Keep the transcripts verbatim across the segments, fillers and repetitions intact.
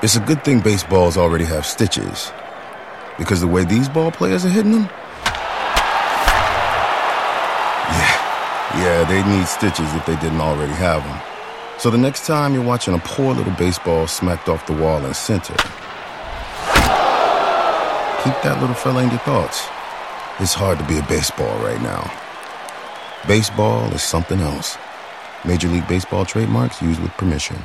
It's a good thing baseballs already have stitches, because the way these ball players are hitting them, yeah, yeah, they need stitches if they didn't already have them. So the next time you're watching a poor little baseball smacked off the wall in center, keep that little fella in your thoughts. It's hard to be a baseball right now. Baseball is something else. Major League Baseball trademarks used with permission.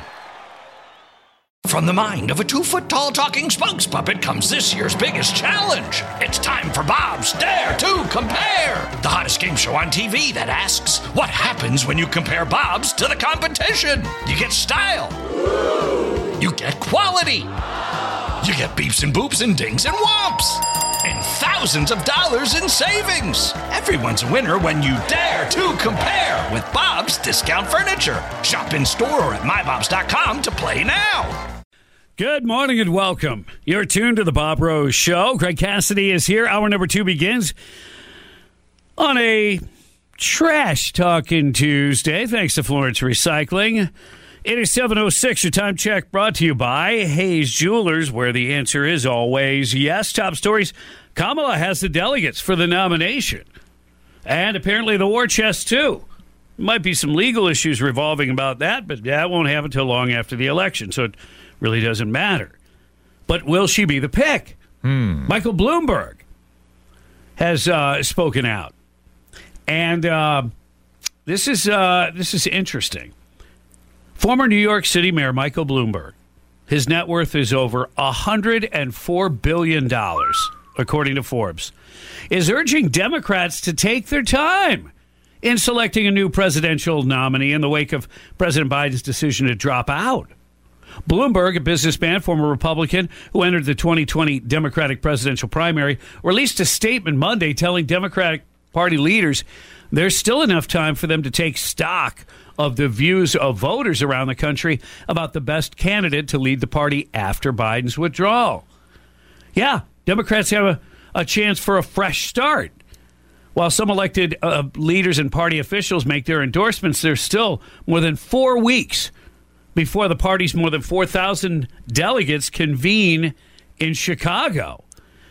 From the mind of a two-foot-tall talking spokes puppet comes this year's biggest challenge. It's time for Bob's Dare to Compare, the hottest game show on T V that asks, what happens when you compare Bob's to the competition? You get style. You get quality. You get beeps and boops and dings and whomps. And thousands of dollars in savings. Everyone's a winner when you dare to compare with Bob's Discount Furniture. Shop in store or at my bobs dot com to play now. Good morning and welcome. You're tuned to the Bob Rose Show. Greg Cassidy is here. Hour number two begins on a trash-talking Tuesday. Thanks to Florence Recycling. It is seven oh six, your time check brought to you by Hayes Jewelers, where the answer is always yes. Top stories, Kamala has the delegates for the nomination. And apparently the war chest, too. Might be some legal issues revolving about that, but that won't happen until long after the election, so it really doesn't matter. But will she be the pick? Hmm. Michael Bloomberg has uh, spoken out. And uh, this is uh, this is interesting. Former New York City Mayor Michael Bloomberg, his net worth is over one hundred four billion dollars, according to Forbes, is urging Democrats to take their time in selecting a new presidential nominee in the wake of President Biden's decision to drop out. Bloomberg, a businessman, former Republican, who entered the twenty twenty Democratic presidential primary, released a statement Monday telling Democratic Party leaders there's still enough time for them to take stock of the views of voters around the country about the best candidate to lead the party after Biden's withdrawal. Yeah, Democrats have a, a chance for a fresh start. While some elected uh, leaders and party officials make their endorsements, there's still more than four weeks before the party's more than four thousand delegates convene in Chicago.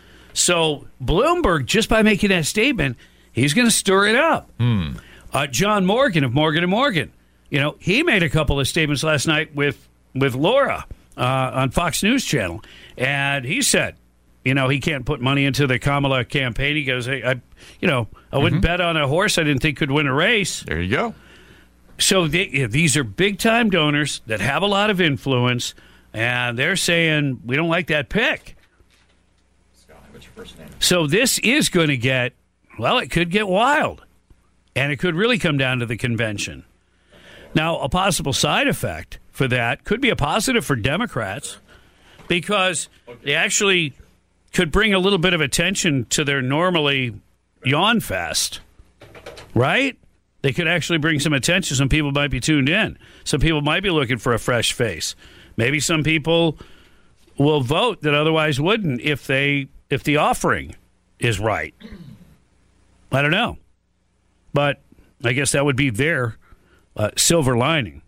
So Bloomberg, just by making that statement, he's going to stir it up. Mm. Uh, John Morgan of Morgan and Morgan, you know, he made a couple of statements last night with, with Laura uh, on Fox News Channel, and he said, you know, he can't put money into the Kamala campaign. He goes, hey, I, you know, I wouldn't mm-hmm. bet on a horse I didn't think could win a race. There you go. So they, yeah, these are big-time donors that have a lot of influence, and they're saying, we don't like that pick. Scott, what's your first name? So this is going to get, well, it could get wild, and it could really come down to the convention. Now, a possible side effect for that could be a positive for Democrats because they actually could bring a little bit of attention to their normally yawn fest, right? They could actually bring some attention. Some people might be tuned in. Some people might be looking for a fresh face. Maybe some people will vote that otherwise wouldn't if they if the offering is right. I don't know. But I guess that would be their uh, silver lining.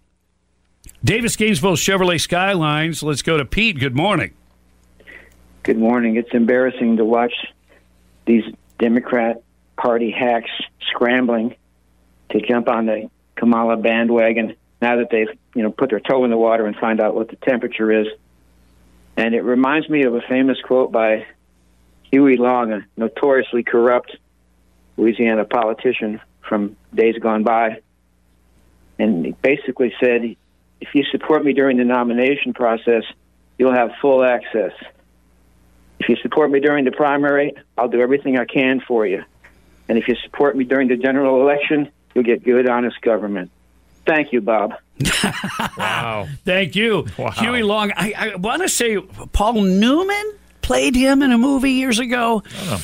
Davis Gainesville Chevrolet Skylines. Let's go to Pete. Good morning. Good morning. It's embarrassing to watch these Democrat Party hacks scrambling to jump on the Kamala bandwagon now that they've, you know, put their toe in the water and find out what the temperature is. And it reminds me of a famous quote by Huey Long, a notoriously corrupt Louisiana politician from days gone by. And he basically said, if you support me during the nomination process, you'll have full access. If you support me during the primary, I'll do everything I can for you. And if you support me during the general election, you'll get good, honest government. Thank you, Bob. Wow. Thank you. Wow. Huey Long. I, I want to say Paul Newman played him in a movie years ago. I,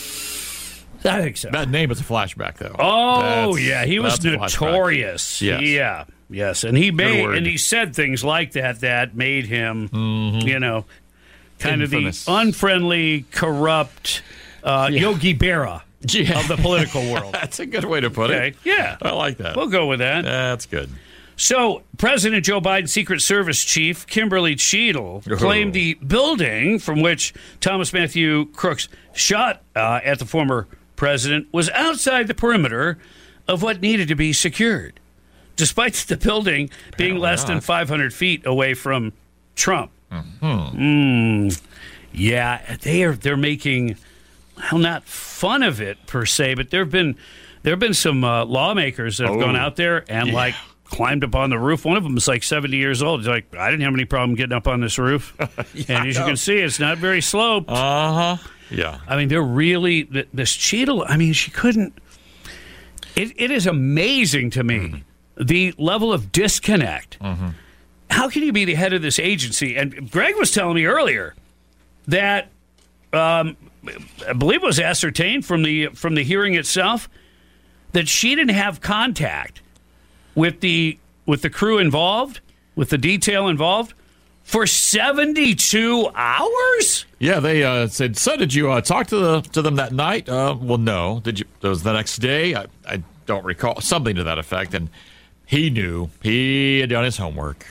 I think so. that name is a flashback, though. Oh, that's, yeah. He was notorious. Yes. Yeah. Yes. And he made word. and he said things like that that made him, mm-hmm. you know, kind Infamous. of the unfriendly, corrupt uh, Yeah. Yogi Berra. Yeah. Of the political world. That's a good way to put Okay. it. Yeah. I like that. We'll go with that. That's good. So, President Joe Biden's Secret Service chief, Kimberly Cheadle, claimed the building from which Thomas Matthew Crooks shot uh, at the former president was outside the perimeter of what needed to be secured, despite the building being Apparently less not. than five hundred feet away from Trump. Mm-hmm. Mm, yeah, they are. They're making, well, not fun of it per se, but there have been there have been some uh, lawmakers that have Oh, gone out there and yeah. like climbed up on the roof. One of them is like seventy years old. He's like, I didn't have any problem getting up on this roof. Yeah, and as you I know. can see, it's not very sloped. Uh huh. Yeah. I mean, they're really th- this Cheadle. I mean, she couldn't. It, it is amazing to me Mm-hmm. the level of disconnect. Mm-hmm. How can you be the head of this agency? And Greg was telling me earlier that um, I believe it was ascertained from the from the hearing itself that she didn't have contact with the with the crew involved, with the detail involved, for seventy-two hours. Yeah, they uh, said, so did you uh, talk to the to them that night? Uh, well, no. Did you? It was the next day. I, I don't recall. Something to that effect. And he knew. He had done his homework.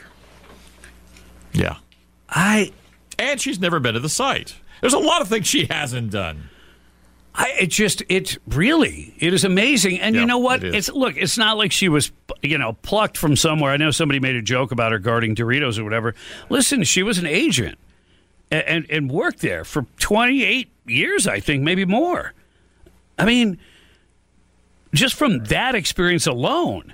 Yeah. I, And she's never been to the site. There's a lot of things she hasn't done. I it just it really it is amazing. And Yeah, you know what? it is. It's look, it's not like she was you know plucked from somewhere. I know somebody made a joke about her guarding Doritos or whatever. Listen, she was an agent and and, and worked there for twenty-eight years, I think, maybe more. I mean, just from that experience alone,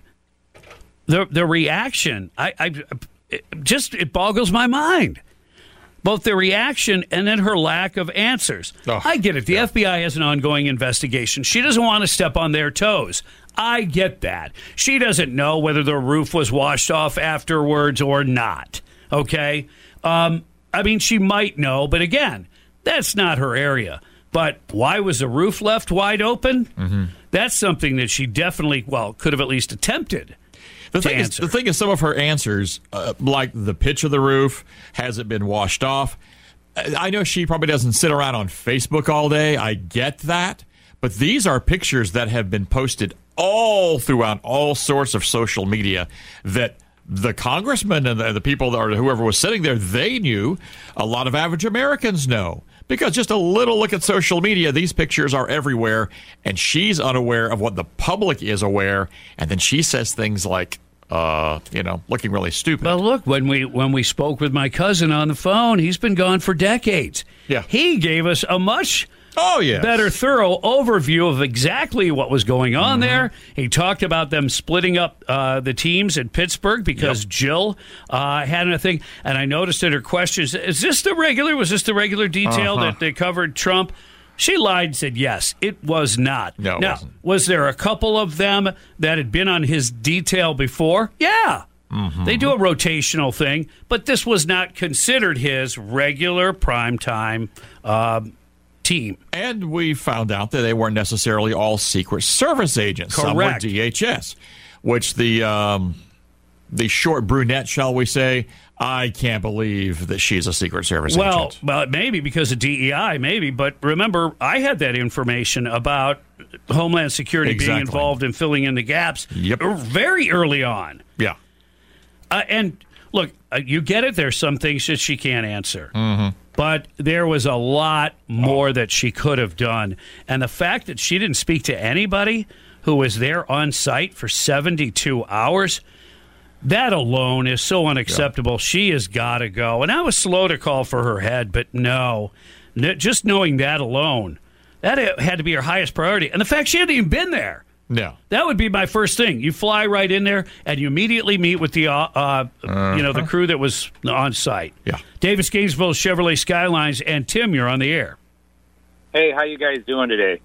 the the reaction, I, I it just it boggles my mind. Both the reaction and then her lack of answers. Oh, I get it. The F B I has an ongoing investigation. She doesn't want to step on their toes. I get that. She doesn't know whether the roof was washed off afterwards or not. Okay? Um, I mean, she might know, but again, that's not her area. But why was the roof left wide open? Mm-hmm. That's something that she definitely, well, could have at least attempted. The to thing, is, answer. the thing is, some of her answers, uh, like the pitch of the roof, has it been washed off? I I know she probably doesn't sit around on Facebook all day. I get that. But these are pictures that have been posted all throughout all sorts of social media that the congressman and the, the people that, or whoever was sitting there, they knew. A lot of average Americans know. Because just a little look at social media, these pictures are everywhere, and she's unaware of what the public is aware, and then she says things like, uh, you know, looking really stupid. Well, look, when we when we spoke with my cousin on the phone, he's been gone for decades. Yeah. He gave us a much oh, yeah. better, thorough overview of exactly what was going on Mm-hmm. there. He talked about them splitting up uh, the teams in Pittsburgh because Yep. Jill uh, had a thing. And I noticed in her questions, is this the regular? Was this the regular detail Uh-huh. that they covered Trump? She lied and said, yes, it was not. No, it now, wasn't. was there a couple of them that had been on his detail before? Yeah. Mm-hmm. They do a rotational thing, but this was not considered his regular primetime um, team. And we found out that they weren't necessarily all Secret Service agents. Some were Correct. D H S, which the um, the short brunette, shall we say, I can't believe that she's a Secret Service Well, agent. well, maybe because of D E I, maybe. But remember, I had that information about Homeland Security being Exactly. involved in filling in the gaps Yep. very early on. Yeah. Uh, and look, uh, you get it. There's some things that she can't answer. Mm-hmm. But there was a lot more that she could have done. And the fact that she didn't speak to anybody who was there on site for seventy-two hours, that alone is so unacceptable. She has got to go. And I was slow to call for her head, but no. N- just knowing that alone, that had to be her highest priority. And the fact she hadn't even been there. No. That would be my first thing. You fly right in there, and you immediately meet with the, uh, uh, you know, the crew that was on site. Yeah. Davis Gainesville Chevrolet Skylines, and Tim, you're on the air. Hey, how you guys doing today?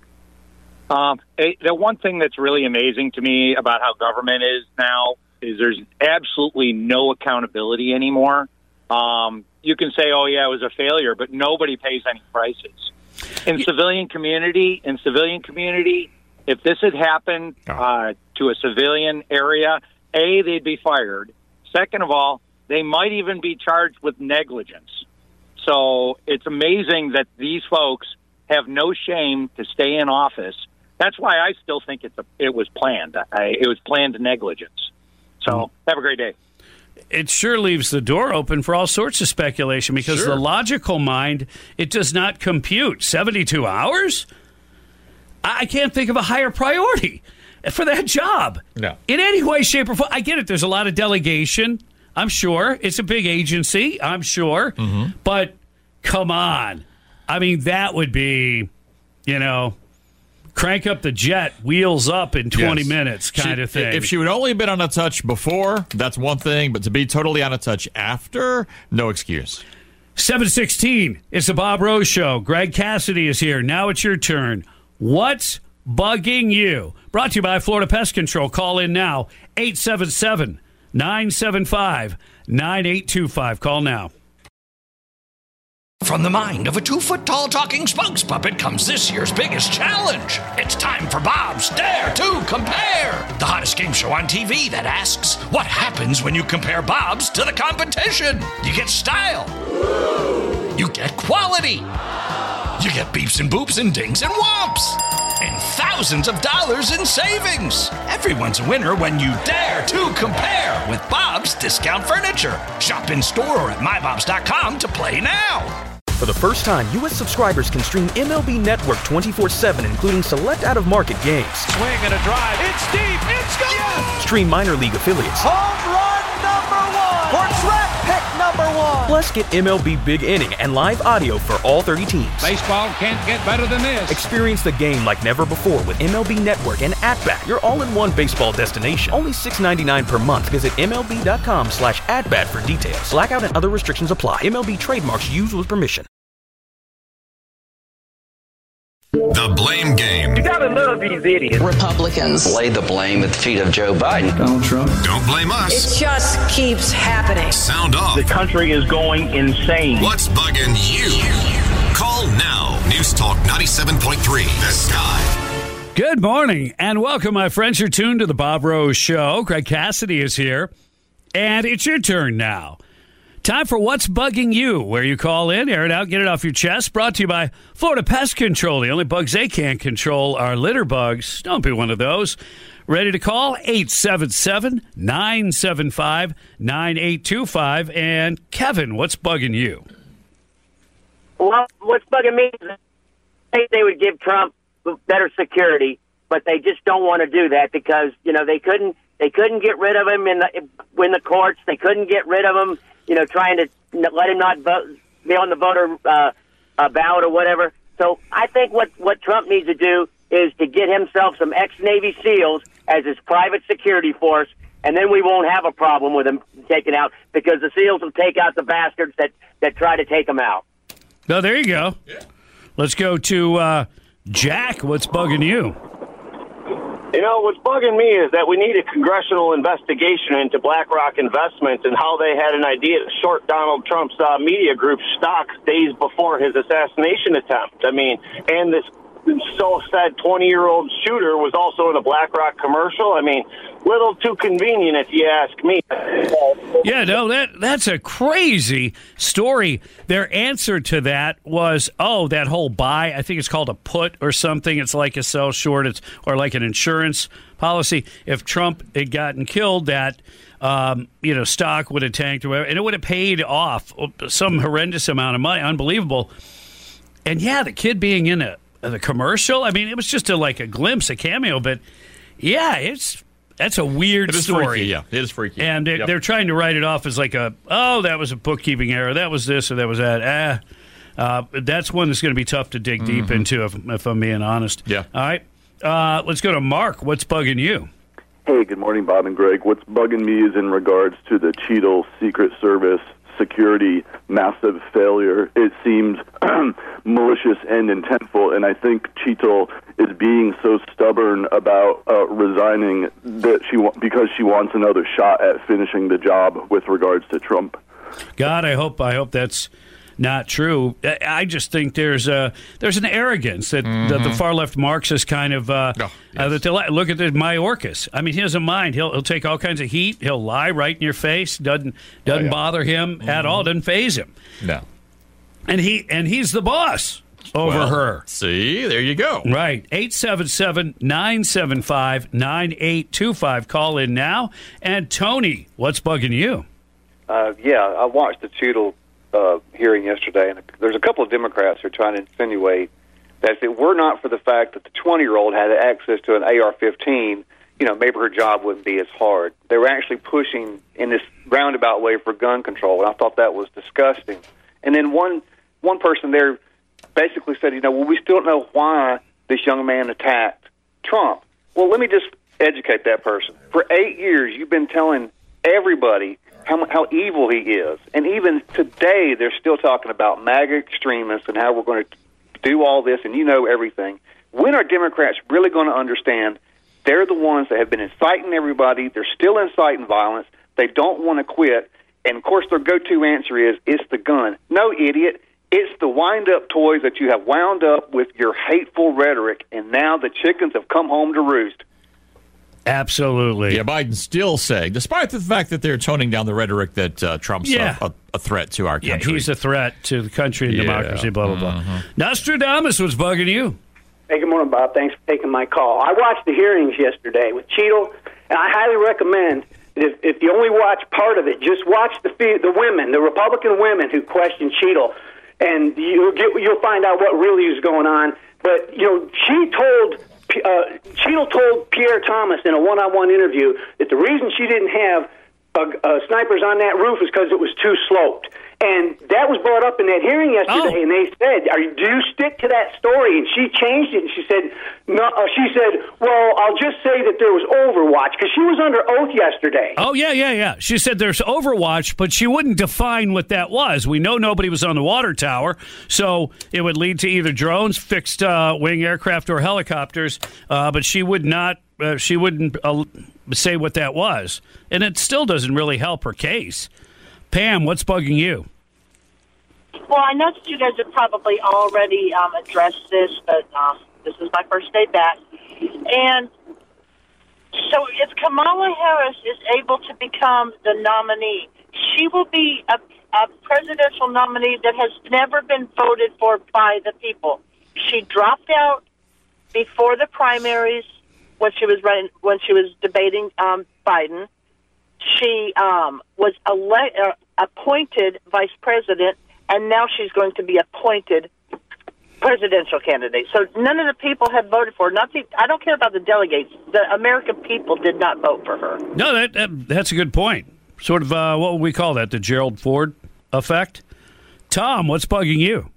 Um, hey, the one thing that's really amazing to me about how government is now is there's absolutely no accountability anymore. Um, you can say, "Oh yeah, it was a failure," but nobody pays any prices. In civilian community, in civilian community. If this had happened uh, to a civilian area, A, they'd be fired. Second of all, they might even be charged with negligence. So it's amazing that these folks have no shame to stay in office. That's why I still think it's a, it was planned. I, it was planned negligence. So have a great day. It sure leaves the door open for all sorts of speculation because Sure. the logical mind, it does not compute. seventy-two hours? I can't think of a higher priority for that job. No. In any way, shape, or form. I get it. There's a lot of delegation. I'm sure. It's a big agency. I'm sure. Mm-hmm. But come on. I mean, that would be, you know, crank up the jet, wheels up in twenty Yes. minutes kind She- of thing. If she would only been on a touch before, that's one thing. But to be totally on a touch after, no excuse. seven sixteen, it's the Bob Rose Show. Greg Cassidy is here. Now it's your turn. What's bugging you? Brought to you by Florida Pest Control. Call in now, eight seven seven, nine seven five, nine eight two five. Call now. From the mind of a two-foot-tall talking spokes puppet comes this year's biggest challenge. It's time for Bob's Dare to Compare, the hottest game show on T V that asks, what happens when you compare Bob's to the competition? You get style. You get quality. You get beeps and boops and dings and whomps. And thousands of dollars in savings. Everyone's a winner when you dare to compare with Bob's Discount Furniture. Shop in store or at my bobs dot com to play now. For the first time, U S subscribers can stream M L B Network twenty-four seven, including select out-of-market games. Swing and a drive. It's deep. It's gone. Yes. Stream minor league affiliates. Home run number one. For draft pick number one. Plus, get M L B Big Inning and live audio for all thirty teams. Baseball can't get better than this. Experience the game like never before with M L B Network and At-Bat, your all-in-one baseball destination. Only six ninety-nine per month. Visit M L B dot com slash at-bat for details. Blackout and other restrictions apply. M L B trademarks used with permission. The Blame Game. You gotta love these idiots. Republicans lay the blame at the feet of Joe Biden. Donald Trump. Don't blame us. It just keeps happening. Sound off. The country is going insane. What's bugging you? Call now. News Talk ninety-seven point three. The Sky. Good morning and welcome, my friends. You're tuned to the Bob Rose Show. Greg Cassidy is here, and it's your turn now. Time for What's Bugging You, where you call in, air it out, get it off your chest. Brought to you by Florida Pest Control. The only bugs they can't control are litter bugs. Don't be one of those. Ready to call? eight seven seven, nine seven five, nine eight two five. And Kevin, what's bugging you? Well, what's bugging me is they, they would give Trump better security, but they just don't want to do that because, you know, they couldn't they couldn't get rid of him in the in the courts. They couldn't get rid of him, you know, trying to let him not vote, be on the voter uh, uh, ballot or whatever. So I think what, what Trump needs to do is to get himself some ex-Navy SEALs as his private security force, and then we won't have a problem with him taken out because the SEALs will take out the bastards that, that try to take him out. Oh, there you go. Yeah. Let's go to uh, Jack. What's bugging you? You know, what's bugging me is that we need a congressional investigation into BlackRock Investments and how they had an idea to short Donald Trump's uh, media group stocks days before his assassination attempt. I mean, and this so said twenty-year-old shooter was also in a BlackRock commercial. I mean, little too convenient if you ask me. Yeah, no, that that's a crazy story. Their answer to that was, oh, that whole buy, I think it's called a put or something. It's like a sell short, it's or like an insurance policy. If Trump had gotten killed, that um, you know, stock would have tanked or whatever, and it would have paid off some horrendous amount of money. Unbelievable. And yeah, the kid being in a the commercial, I mean, it was just a, like a glimpse, a cameo, but yeah, it's that's a weird it is story. Freaky, yeah, it is freaky. And they're, yep. they're trying to write it off as like a, oh, that was a bookkeeping error, that was this or that was that. Ah, uh, that's one that's going to be tough to dig mm-hmm. deep into, if, if I'm being honest. Yeah. All right, uh, let's go to Mark. What's bugging you? Hey, good morning, Bob and Greg. What's bugging me is in regards to the Cheetle Secret Service security massive failure. It seems malicious and intentful, and I think Cheetle is being so stubborn about uh, resigning that she wa- because she wants another shot at finishing the job with regards to Trump. God, I hope I hope that's not true. I just think there's a there's an arrogance that, mm-hmm. that the far left Marxists kind of uh, oh, yes. uh, that they look at the Mayorkas. I mean, he doesn't mind. He'll he'll take all kinds of heat. He'll lie right in your face. Doesn't doesn't oh, yeah. bother him mm-hmm. at all. Doesn't faze him. No. And he and he's the boss. over well, her. See, there you go. Right. eight seven seven, nine seven five, nine eight two five. Call in now. And Tony, what's bugging you? Uh, yeah, I watched the Cheadle uh, hearing yesterday, and there's a couple of Democrats who are trying to insinuate that if it were not for the fact that the twenty-year-old had access to an A R fifteen, you know, maybe her job wouldn't be as hard. They were actually pushing in this roundabout way for gun control, and I thought that was disgusting. And then one one person there basically said, you know, well, we still don't know why this young man attacked Trump. Well, let me just educate that person. For eight years, you've been telling everybody how how evil he is, and even today, they're still talking about MAGA extremists and how we're going to do all this, and you know everything. When are Democrats really going to understand they're the ones that have been inciting everybody? They're still inciting violence. They don't want to quit. And, of course, their go-to answer is, it's the gun. No, idiot. It's the wind-up toys that you have wound up with your hateful rhetoric, and now the chickens have come home to roost. Absolutely. Yeah, Biden's still saying, despite the fact that they're toning down the rhetoric that uh, Trump's yeah. a, a, a threat to our country. Yeah, he's a threat to the country and yeah. democracy, blah, blah, blah. Mm-hmm. Nostradamus was bugging you. Hey, good morning, Bob. Thanks for taking my call. I watched the hearings yesterday with Cheadle, and I highly recommend that if, if you only watch part of it, just watch the the women, the Republican women who questioned Cheadle, and you'll get you'll find out what really is going on. But you know, she told uh, Cheadle told Pierre Thomas in a one-on-one interview that the reason she didn't have uh, uh, snipers on that roof is because it was too sloped. And that was brought up in that hearing yesterday, oh. and they said, "Are you, do you stick to that story?" And she changed it, and she said, "No." Uh, she said, "Well, I'll just say that there was Overwatch," because she was under oath yesterday. Oh, yeah, yeah, yeah. She said there's Overwatch, but she wouldn't define what that was. We know nobody was on the water tower, so it would lead to either drones, fixed uh, wing aircraft, or helicopters, uh, but she would not, uh, she wouldn't uh, say what that was. And it still doesn't really help her case. Pam, what's bugging you? Well, I know that you guys have probably already um, addressed this, but um, this is my first day back. And so if Kamala Harris is able to become the nominee, she will be a, a presidential nominee that has never been voted for by the people. She dropped out before the primaries when she was running, when she was debating um, Biden. She um, was ele- uh, appointed vice president, and now she's going to be appointed presidential candidate. So none of the people have voted for her. Nothing. I don't care about the delegates. The American people did not vote for her. No, that, that that's a good point. Sort of, uh, what would we call that? The Gerald Ford effect? Tom, what's bugging you?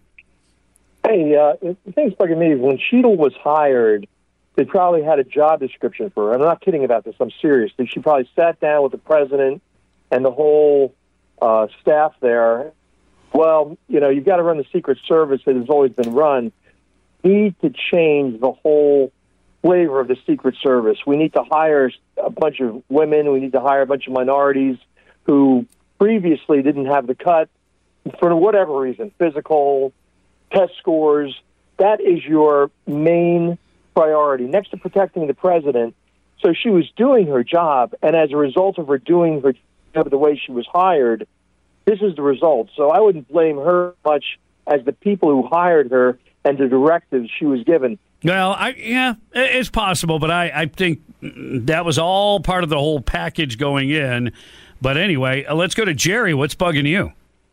Hey, uh, the thing's bugging me is when Cheadle was hired, they probably had a job description for her. I'm not kidding about this. I'm serious. She probably sat down with the president and the whole uh, staff there. Well, you know, you've got to run the Secret Service that has always been run. We need to change the whole flavor of the Secret Service. We need to hire a bunch of women. We need to hire a bunch of minorities who previously didn't have the cut for whatever reason, physical, test scores. That is your main priority, next to protecting the president. So she was doing her job, and as a result of her doing her job the way she was hired, this is the result. So I wouldn't blame her much as the people who hired her and the directives she was given. Well, I yeah, it's possible, but I, I think that was all part of the whole package going in. But anyway, let's go to Jerry. What's bugging you?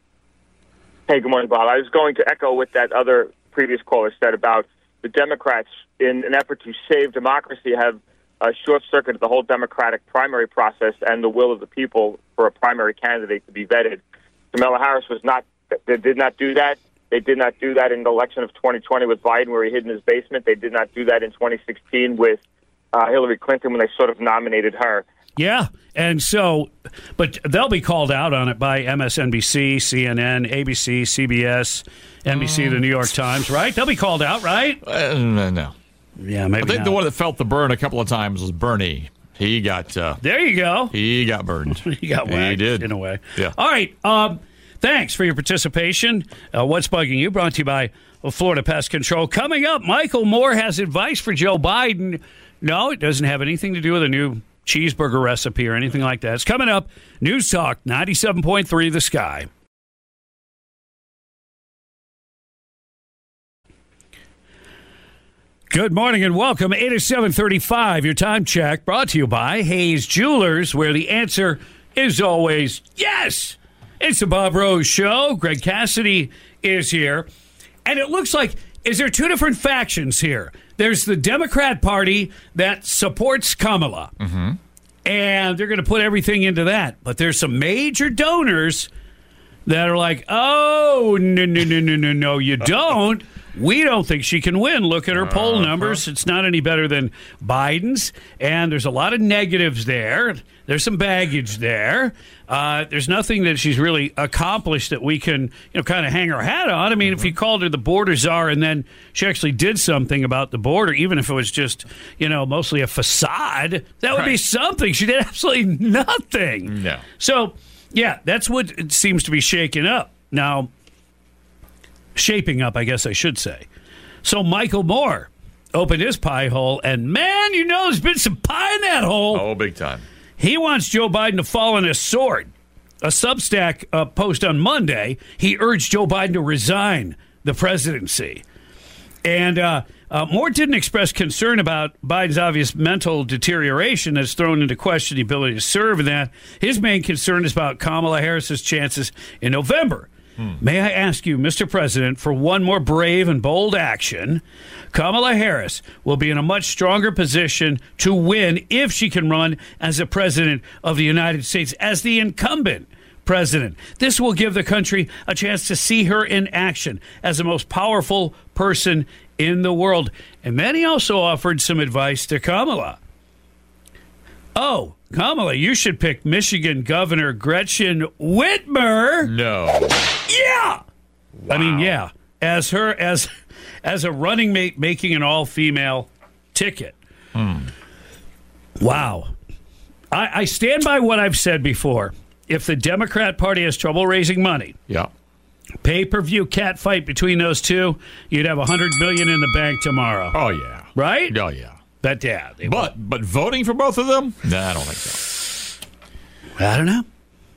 Hey, good morning, Bob. I was going to echo what that other previous caller said about the Democrats, in an effort to save democracy, have uh, short-circuited the whole Democratic primary process and the will of the people for a primary candidate to be vetted. Kamala Harris was not; they did not do that. They did not do that in the election of twenty twenty with Biden, where he hid in his basement. They did not do that in twenty sixteen with uh, Hillary Clinton when they sort of nominated her. Yeah, and so, but they'll be called out on it by M S N B C, C N N, A B C, C B S, N B C, the New York Times, right? They'll be called out, right? Uh, no. Yeah, maybe I think not. the one that felt the burn a couple of times was Bernie. He got... Uh, there you go. He got burned. he got whacked, he did. in a way. Yeah. All right, um, thanks for your participation. Uh, What's Bugging You, brought to you by Florida Pest Control. Coming up, Michael Moore has advice for Joe Biden. No, it doesn't have anything to do with a new cheeseburger recipe or anything like that. It's coming up. News Talk ninety-seven point three The Sky. Good morning and welcome. It is seven thirty-five. Your time check brought to you by Hayes Jewelers, where the answer is always yes. It's the Bob Rose Show. Greg Cassidy is here. And it looks like, is there two different factions here? There's the Democrat Party that supports Kamala. Mm-hmm. And they're going to put everything into that. But there's some major donors that are like, oh, no, no, no, no, no, no, you don't. We don't think she can win. Look at her uh-huh. poll numbers. It's not any better than Biden's. And there's a lot of negatives there. There's some baggage there. Uh, there's nothing that she's really accomplished that we can, you know, kind of hang our hat on. I mean, mm-hmm. if you called her the border czar and then she actually did something about the border, even if it was just, you know, mostly a facade, that would right. be something. She did absolutely nothing. No. So, yeah, that's what it seems to be shaking up. Now, shaping up, I guess I should say. So Michael Moore opened his pie hole, and man, you know there's been some pie in that hole. Oh, big time. He wants Joe Biden to fall on his sword. A Substack uh, post on Monday, he urged Joe Biden to resign the presidency. And uh, uh, Moore didn't express concern about Biden's obvious mental deterioration that's thrown into question the ability to serve, and that his main concern is about Kamala Harris's chances in November. Hmm. May I ask you, Mister President, for one more brave and bold action? Kamala Harris will be in a much stronger position to win if she can run as the president of the United States, as the incumbent president. This will give the country a chance to see her in action as the most powerful person in the world. And then he also offered some advice to Kamala. Oh, Kamala, you should pick Michigan Governor Gretchen Whitmer. No. Yeah. Wow. I mean, yeah. As her as as a running mate making an all-female ticket. Hmm. Wow. I, I stand by what I've said before. If the Democrat Party has trouble raising money, yeah, pay-per-view cat fight between those two, you'd have one hundred billion dollars in the bank tomorrow. Oh, yeah. Right? Oh, yeah. But, yeah. But, won't. but voting for both of them? No, nah, I don't think so. I don't know.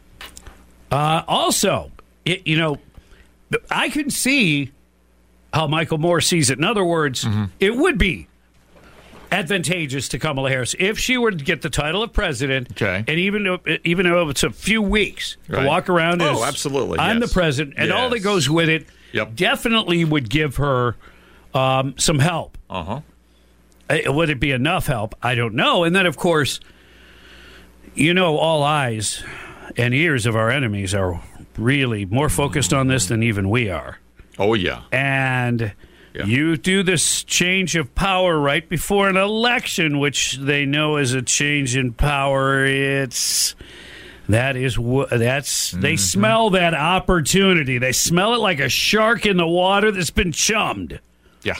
Uh, also, it, you know, I can see how Michael Moore sees it. In other words, mm-hmm. it would be advantageous to Kamala Harris if she were to get the title of president. Okay. And even though, even though it's a few weeks right. to walk around as oh, absolutely. I'm yes. the president, and yes. all that goes with it yep. definitely would give her um, some help. Uh-huh. Would it be enough help? I don't know. And then, of course, you know, all eyes and ears of our enemies are really more focused on this than even we are. Oh, yeah. And yeah. you do this change of power right before an election, which they know is a change in power. It's that is what that's mm-hmm. they smell that opportunity. They smell it like a shark in the water that's been chummed. Yeah.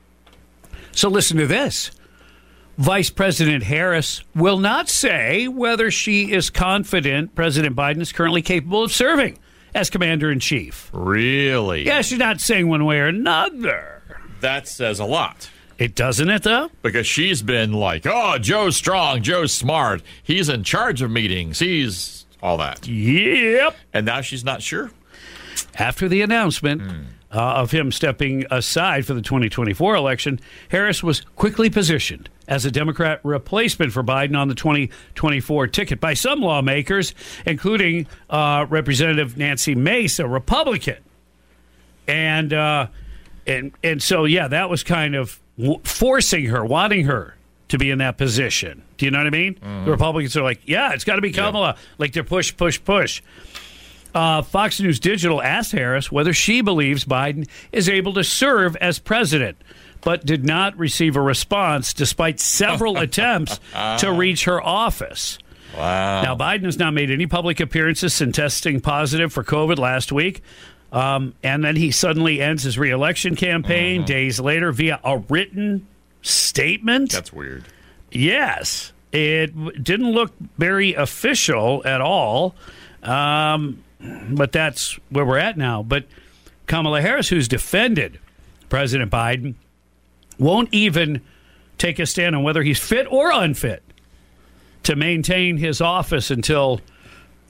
So listen to this. Vice President Harris will not say whether she is confident President Biden is currently capable of serving as commander-in-chief. Really? Yeah, she's not saying one way or another. That says a lot. It doesn't it, though? Because she's been like, oh, Joe's strong, Joe's smart, he's in charge of meetings, he's all that. Yep. And now she's not sure? After the announcement mm. uh, of him stepping aside for the twenty twenty-four election, Harris was quickly positioned as a Democrat replacement for Biden on the twenty twenty-four ticket by some lawmakers, including uh, Representative Nancy Mace, a Republican. And, uh, and, and so, yeah, that was kind of w- forcing her, wanting her to be in that position. Do you know what I mean? Mm. The Republicans are like, yeah, it's got to be Kamala. Yeah. Like they're push, push, push. Uh, Fox News Digital asked Harris whether she believes Biden is able to serve as president, but did not receive a response despite several attempts to reach her office. Wow. Now, Biden has not made any public appearances since testing positive for COVID last week. Um, and then he suddenly ends his reelection campaign mm-hmm. days later via a written statement. That's weird. Yes. It w- didn't look very official at all. Um, but that's where we're at now. But Kamala Harris, who's defended President Biden, won't even take a stand on whether he's fit or unfit to maintain his office until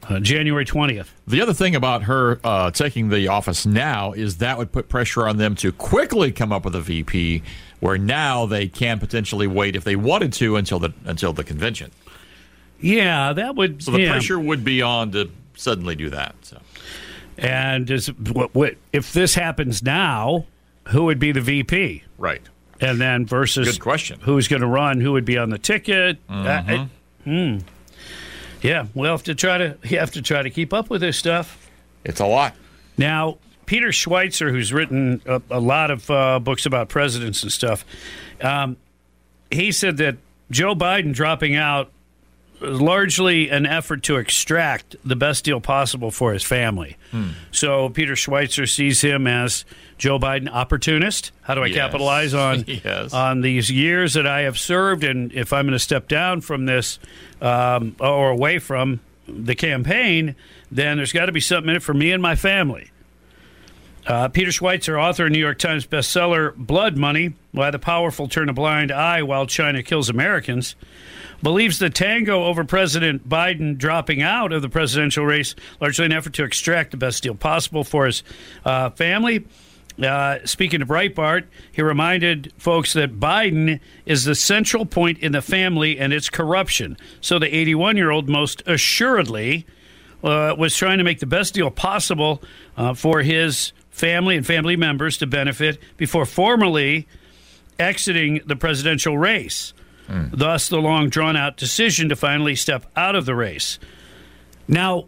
uh, January twentieth. The other thing about her uh, taking the office now is that would put pressure on them to quickly come up with a V P, where now they can potentially wait if they wanted to until the until the convention. Yeah, that would. So the yeah. pressure would be on to suddenly do that. So, and is, what, what, if this happens now, who would be the V P? Right. And then versus good question. Who's going to run? Who would be on the ticket? Mm-hmm. Uh, I, hmm. Yeah, we'll have to try to you have to try to keep up with this stuff. It's a lot. Now, Peter Schweitzer, who's written a, a lot of uh, books about presidents and stuff, um, he said that Joe Biden dropping out was largely an effort to extract the best deal possible for his family. Hmm. So Peter Schweitzer sees him as Joe Biden opportunist. How do I Yes. capitalize on Yes. on these years that I have served? And if I'm going to step down from this um, or away from the campaign, then there's got to be something in it for me and my family. Uh, Peter Schweitzer, author of New York Times bestseller Blood Money, Why the Powerful Turn a Blind Eye While China Kills Americans, believes the tango over President Biden dropping out of the presidential race, largely an effort to extract the best deal possible for his uh, family. Uh, speaking to Breitbart, he reminded folks that Biden is the central point in the family and its corruption. So the eighty-one-year-old most assuredly uh, was trying to make the best deal possible uh, for his family and family members to benefit before formally exiting the presidential race. Mm. Thus, the long, drawn-out decision to finally step out of the race. Now,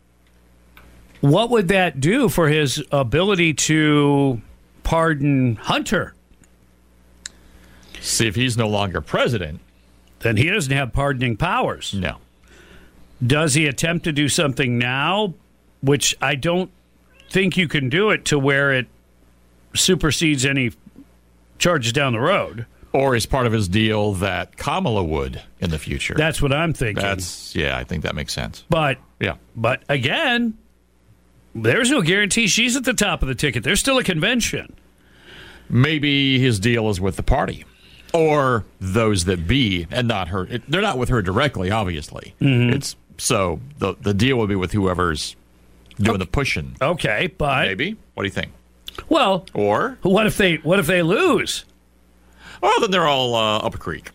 what would that do for his ability to pardon Hunter? See, if he's no longer president, then he doesn't have pardoning powers. No. Does he attempt to do something now, which I don't think you can do it to where it supersedes any charges down the road? Or is part of his deal that Kamala would in the future? That's what I'm thinking. That's yeah, I think that makes sense. But yeah, but again, there's no guarantee she's at the top of the ticket. There's still a convention. Maybe his deal is with the party or those that be, and not her. It, they're not with her directly, obviously. Mm-hmm. It's so the the deal will be with whoever's doing okay. the pushing. Okay, but maybe. What do you think? Well, or what if they what if they lose? Well, then they're all uh, up a creek.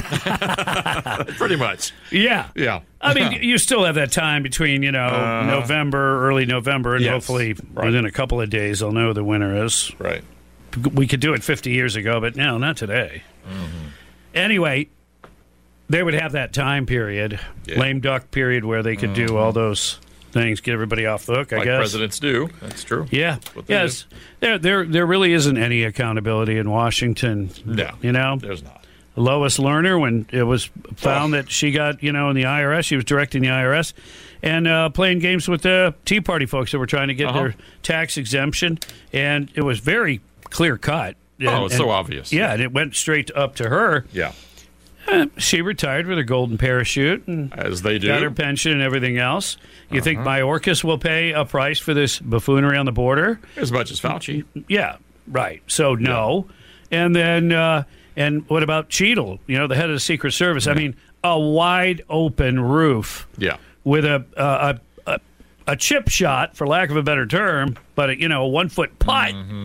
Pretty much. Yeah. Yeah. I mean, you still have that time between, you know, uh, November, early November, and yes. hopefully right. within a couple of days they'll know who the winner is. Right. We could do it fifty years ago, but no, not today. Mm-hmm. Anyway, they would have that time period, yeah. lame duck period, where they could mm-hmm. do all those things, get everybody off the hook, I like guess. Presidents do. That's true. Yeah. Yes. Do. There, there, there really isn't any accountability in Washington. No. You know? There's not. Lois Lerner, when it was found oh. that she got, you know, in the I R S, she was directing the I R S and uh, playing games with the Tea Party folks that were trying to get uh-huh. their tax exemption. And it was very clear cut. And, oh, it's and, so obvious. Yeah, and it went straight up to her. Yeah. Uh, she retired with her golden parachute. And as they do. Got her pension and everything else. You uh-huh. think Mayorkas will pay a price for this buffoonery on the border? As much as Fauci. Yeah, right. So, no. Yeah. And then, uh, and what about Cheadle, you know, the head of the Secret Service? Yeah. I mean, a wide open roof. Yeah. With a, a, a, a chip shot, for lack of a better term, but, a, you know, a one-foot putt. Mm-hmm.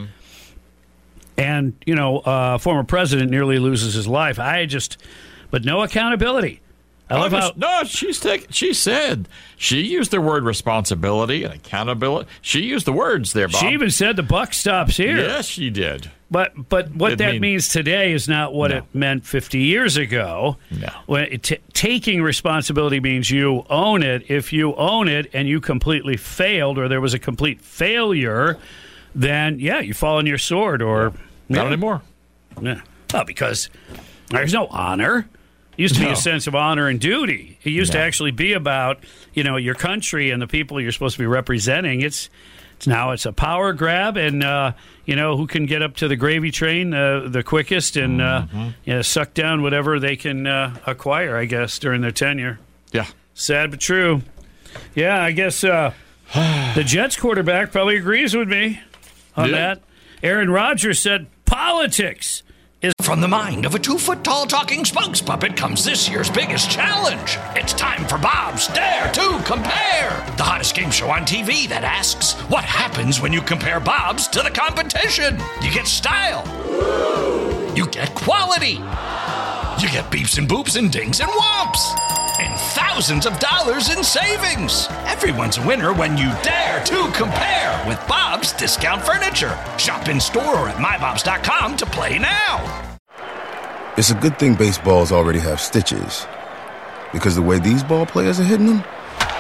And, you know, uh, former president nearly loses his life. I just, but no accountability. I love how no, she's taking. She said she used the word responsibility and accountability. She used the words there, Bob. She even said the buck stops here. Yes, she did. But but what Didn't that mean, means today is not what no. it meant fifty years ago. No. When it t- taking responsibility means you own it. If you own it and you completely failed, or there was a complete failure, then yeah, you fall on your sword. Or yeah. not yeah. anymore. Yeah. Well, because there's no honor. It used to no. be a sense of honor and duty. It used no. to actually be about, you know, your country and the people you're supposed to be representing. It's it's now it's a power grab, and uh, you know, who can get up to the gravy train uh, the quickest and mm-hmm. uh, you know, suck down whatever they can uh, acquire, I guess, during their tenure. Yeah. Sad but true. Yeah, I guess uh, the Jets quarterback probably agrees with me on yeah. that. Aaron Rodgers said politics is from the mind of a two-foot-tall talking spokes puppet comes this year's biggest challenge. It's time for Bob's Dare to Compare, the hottest game show on T V that asks, what happens when you compare Bob's to the competition? You get style. You get quality. You get beeps and boops and dings and whomps. And thousands of dollars in savings. Everyone's a winner when you dare to compare with Bob's Discount Furniture. Shop in store or at my bobs dot com to play now. It's a good thing baseballs already have stitches. Because the way these ball players are hitting them?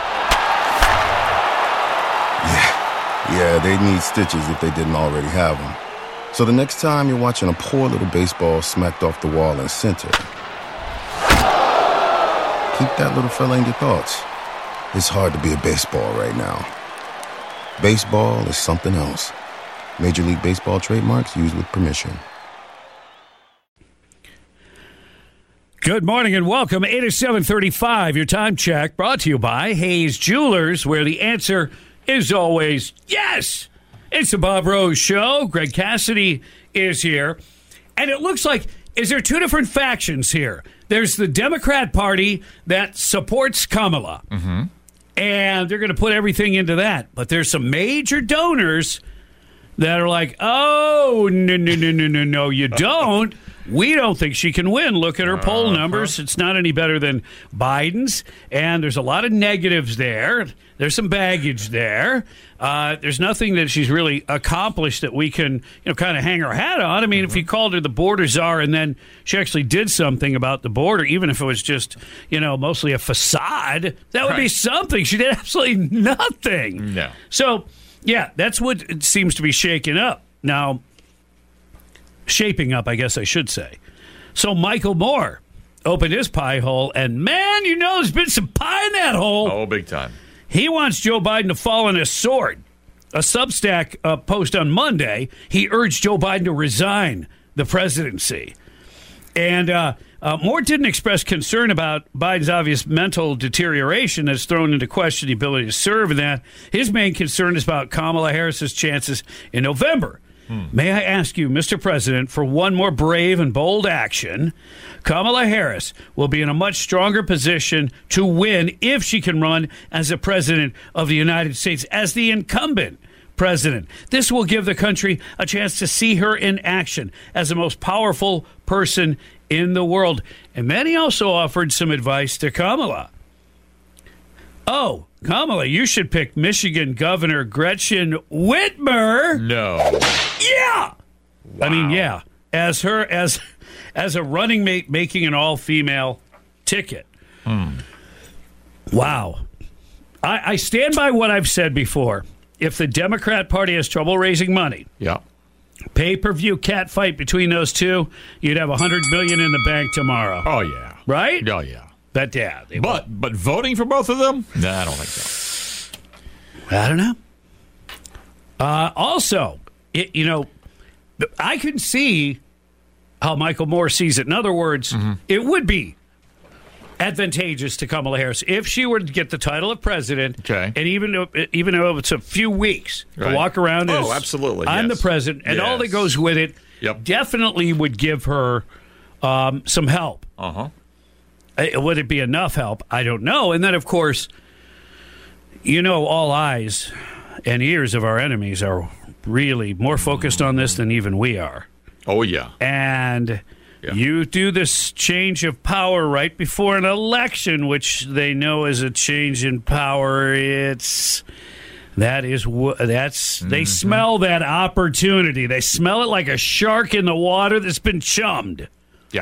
Yeah, yeah, they need stitches if they didn't already have them. So the next time you're watching a poor little baseball smacked off the wall in center, keep that little fella in your thoughts. It's hard to be a baseball right now. Baseball is something else. Major League Baseball trademarks used with permission. Good morning and welcome. eight oh seven thirty-five, your time check brought to you by Hayes Jewelers, where the answer is always yes. It's the Bob Rose Show. Greg Cassidy is here. And it looks like, is there two different factions here? There's the Democrat Party that supports Kamala. Mm-hmm. And they're going to put everything into that. But there's some major donors that are like, oh, no, no, no, no, no, no, you don't. We don't think she can win. Look at her poll numbers. It's not any better than Biden's. And there's a lot of negatives there. There's some baggage there. Uh, there's nothing that she's really accomplished that we can, you know, kind of hang our hat on. I mean, mm-hmm. if you called her the border czar and then she actually did something about the border, even if it was just, you know, mostly a facade, that would right. be something. She did absolutely nothing. No. So, yeah, that's what it seems to be shaking up. Now, shaping up, I guess I should say. So Michael Moore opened his pie hole, and man, you know there's been some pie in that hole. Oh, big time. He wants Joe Biden to fall on his sword. A Substack uh, post on Monday, he urged Joe Biden to resign the presidency. And uh, uh, Moore didn't express concern about Biden's obvious mental deterioration that's thrown into question the ability to serve, and that his main concern is about Kamala Harris's chances in November. Hmm. May I ask you, Mister President, for one more brave and bold action? Kamala Harris will be in a much stronger position to win if she can run as the president of the United States, as the incumbent president. This will give the country a chance to see her in action as the most powerful person in the world. And then he also offered some advice to Kamala. Oh, Kamala, you should pick Michigan Governor Gretchen Whitmer. No. Yeah. Wow. I mean, yeah. As her as as a running mate making an all-female ticket. Hmm. Wow. I, I stand by what I've said before. If the Democrat Party has trouble raising money, yeah, pay-per-view cat fight between those two, you'd have one hundred million dollars in the bank tomorrow. Oh, yeah. Right? Oh, yeah. That, yeah. But, but voting for both of them? No, I don't think so. I don't know. Uh, also, it, you know, I can see how Michael Moore sees it. In other words, mm-hmm. it would be advantageous to Kamala Harris if she were to get the title of president. Okay. And even though, even though it's a few weeks right. to walk around as oh, absolutely. I'm yes. the president, and yes. all that goes with it yep. definitely would give her um, some help. Uh-huh. Would it be enough help? I don't know. And then, of course, you know, all eyes and ears of our enemies are really more focused on this than even we are. Oh, yeah. And yeah. you do this change of power right before an election, which they know is a change in power. It's that is that's mm-hmm. they smell that opportunity. They smell it like a shark in the water that's been chummed. Yeah.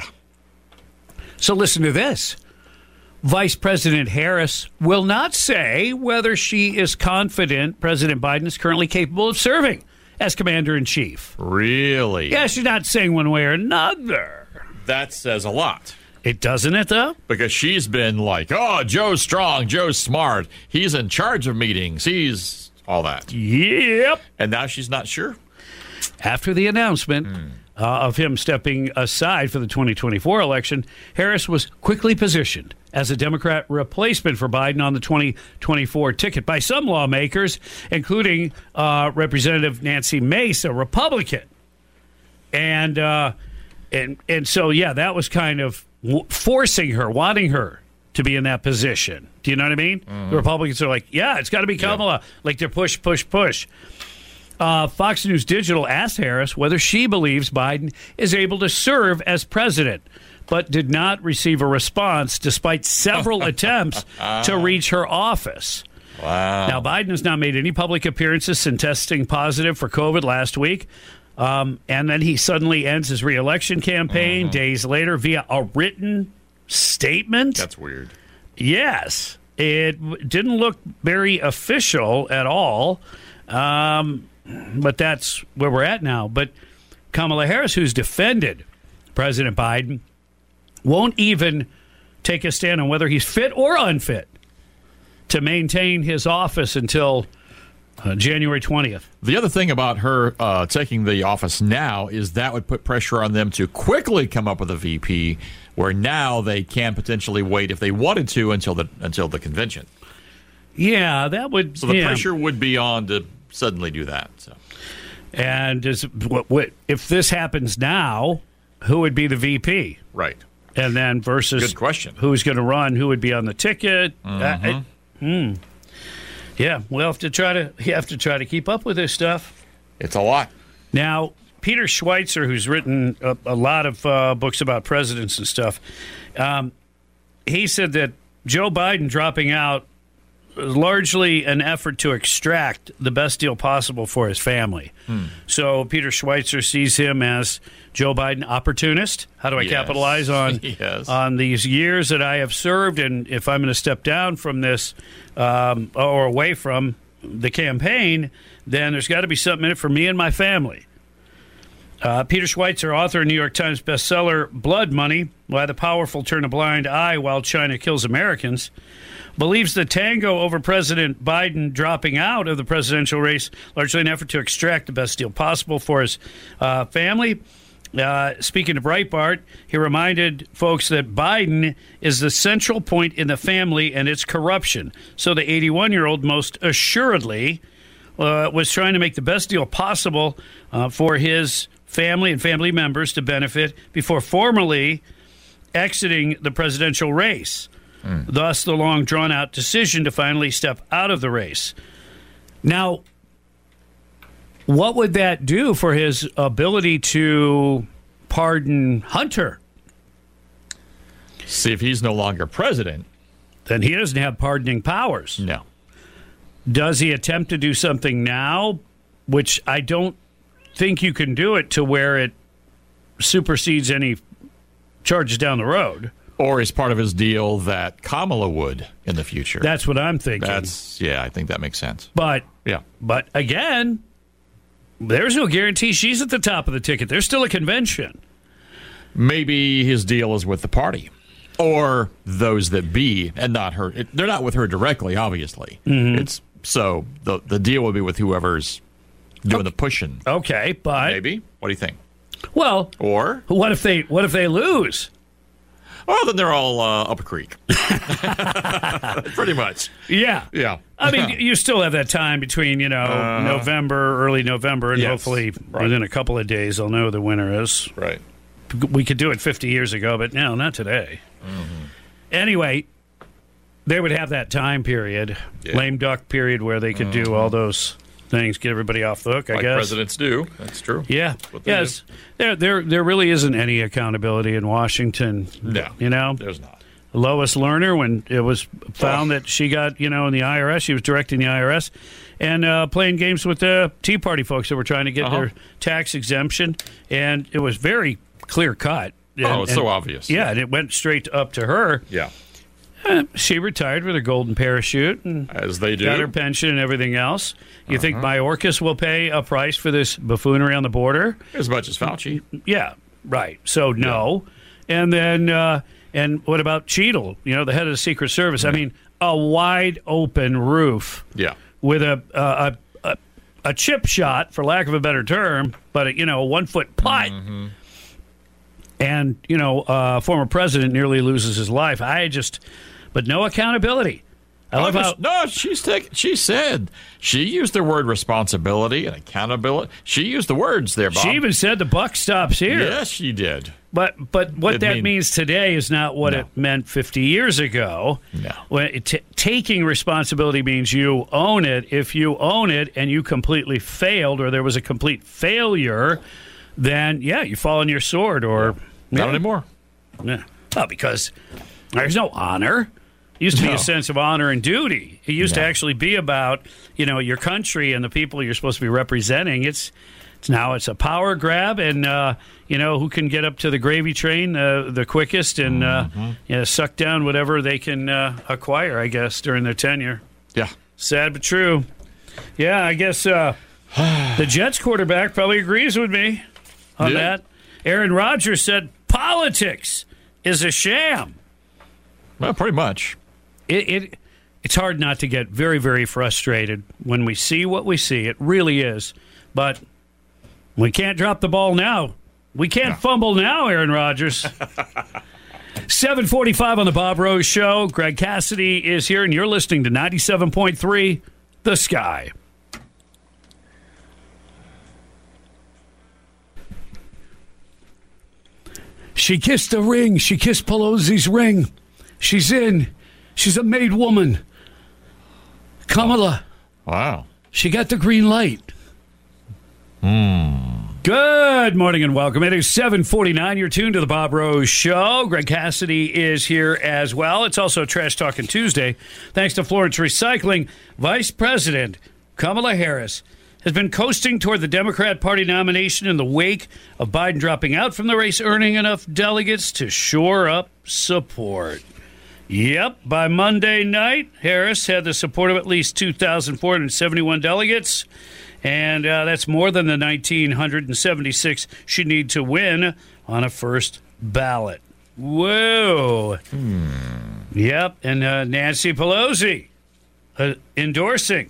So listen to this. Vice President Harris will not say whether she is confident President Biden is currently capable of serving as commander-in-chief. Really? Yeah, she's not saying one way or another. That says a lot. It doesn't it, though? Because she's been like, oh, Joe's strong, Joe's smart, he's in charge of meetings, he's all that. Yep. And now she's not sure? After the announcement... Hmm. Uh, of him stepping aside for the twenty twenty-four election, Harris was quickly positioned as a Democrat replacement for Biden on the twenty twenty-four ticket by some lawmakers, including uh, Representative Nancy Mace, a Republican. And uh, And and so, yeah, that was kind of w- forcing her, wanting her to be in that position. Do you know what I mean? Mm-hmm. The Republicans are like, yeah, it's got to be Kamala. Yeah. Like they're push, push, push. Uh, Fox News Digital asked Harris whether she believes Biden is able to serve as president, but did not receive a response despite several attempts to reach her office. Wow. Now, Biden has not made any public appearances since testing positive for COVID last week. Um, and then he suddenly ends his reelection campaign mm-hmm. days later via a written statement. That's weird. Yes. It w- didn't look very official at all. Um, but that's where we're at now. But Kamala Harris, who's defended President Biden, won't even take a stand on whether he's fit or unfit to maintain his office until uh, January twentieth. The other thing about her uh, taking the office now is that would put pressure on them to quickly come up with a V P, where now they can potentially wait if they wanted to until the until the convention. Yeah, that would. So the yeah. pressure would be on to suddenly do that. So. And is, what, what, if this happens now, who would be the V P? Right. And then versus good question. Who's going to run? Who would be on the ticket? Mm-hmm. Uh, I, hmm. Yeah, we'll have to try to you have to try to keep up with this stuff. It's a lot. Now, Peter Schweitzer, who's written a, a lot of uh, books about presidents and stuff, um, he said that Joe Biden dropping out was largely an effort to extract the best deal possible for his family. Hmm. So Peter Schweitzer sees him as Joe Biden opportunist. How do I yes. capitalize on yes. on these years that I have served? And if I'm going to step down from this um, or away from the campaign, then there's got to be something in it for me and my family. Uh, Peter Schweitzer, author of New York Times bestseller Blood Money, Why the Powerful Turn a Blind Eye While China Kills Americans, believes the tango over President Biden dropping out of the presidential race, largely an effort to extract the best deal possible for his uh, family. Uh, speaking to Breitbart, he reminded folks that Biden is the central point in the family and its corruption. So the eighty-one-year-old most assuredly uh, was trying to make the best deal possible uh, for his family and family members to benefit before formally exiting the presidential race. Mm. Thus, the long, drawn-out decision to finally step out of the race. Now, what would that do for his ability to pardon Hunter? See, if he's no longer president, then he doesn't have pardoning powers. No. Does he attempt to do something now, which I don't think you can do it to where it supersedes any charges down the road? Or is part of his deal that Kamala would in the future? That's what I'm thinking. That's yeah, I think that makes sense. But yeah, but again, there's no guarantee she's at the top of the ticket. There's still a convention. Maybe his deal is with the party or those that be, and not her. It, they're not with her directly, obviously. Mm-hmm. It's so the the deal would be with whoever's doing okay. the pushing. Okay, but maybe. What do you think? Well, or what if they what if they lose? Well, then they're all uh, up a creek. Pretty much. Yeah. Yeah. I mean, you still have that time between, you know, uh, November, early November, and yes. hopefully right. within a couple of days they'll know who the winner is. Right. We could do it fifty years ago, but no, not today. Mm-hmm. Anyway, they would have that time period, yeah. lame duck period, where they could mm-hmm. do all those things, get everybody off the hook, I like guess. presidents do. That's true. Yeah. Yes. Do. There, there, there really isn't any accountability in Washington. No. You know? There's not. Lois Lerner, when it was found oh. that she got, you know, in the I R S, she was directing the I R S and uh, playing games with the Tea Party folks that were trying to get uh-huh. their tax exemption. And it was very clear cut. And, oh, it's and, so obvious. Yeah, and it went straight up to her. Yeah. She retired with her golden parachute, and as they do, got her pension and everything else. You uh-huh. think Mayorkas will pay a price for this buffoonery on the border? As much as Fauci. Yeah, right. So no, yeah. and then uh, and what about Cheadle? You know, the head of the Secret Service. Yeah. I mean, a wide open roof. Yeah, with a a, a a chip shot, for lack of a better term, but a, you know, a one foot putt. Mm-hmm. And you know, uh, former president nearly loses his life. I just. But no accountability. I love how no, she's taking. She said she used the word responsibility and accountability. She used the words there, Bob. She even said the buck stops here. Yes, she did. But but what Didn't that mean- means today is not what No. it meant fifty years ago. No. When it t- taking responsibility means you own it. If you own it and you completely failed, or there was a complete failure, then yeah, you fall on your sword. Or Not yeah. anymore. Yeah. Well, because there's no honor. It used to be No. a sense of honor and duty. It used No. to actually be about, you know, your country and the people you're supposed to be representing. It's it's now it's a power grab, and uh, you know, who can get up to the gravy train uh, the quickest and Mm-hmm. uh, you know, suck down whatever they can uh, acquire, I guess, during their tenure. Yeah. Sad but true. Yeah, I guess uh, the Jets quarterback probably agrees with me on Yeah. that. Aaron Rodgers said politics is a sham. Well, pretty much. It, it it's hard not to get very, very frustrated when we see what we see. It really is. But we can't drop the ball now. We can't no. fumble now, Aaron Rodgers. seven forty-five on the Bob Rose Show. Greg Cassidy is here, and you're listening to ninety-seven point three The Sky. She kissed the ring. She kissed Pelosi's ring. She's in. She's a made woman. Kamala. Wow. She got the green light. Hmm. Good morning and welcome. It is seven forty-nine. You're tuned to the Bob Rose Show. Greg Cassidy is here as well. It's also Trash Talking Tuesday. Thanks to Florence Recycling. Vice President Kamala Harris has been coasting toward the Democrat Party nomination in the wake of Biden dropping out from the race, earning enough delegates to shore up support. Yep, by Monday night, Harris had the support of at least two thousand four hundred seventy-one delegates, and uh, that's more than the one thousand nine hundred seventy-six she'd need to win on a first ballot. Whoa. Hmm. Yep, and uh, Nancy Pelosi uh, endorsing.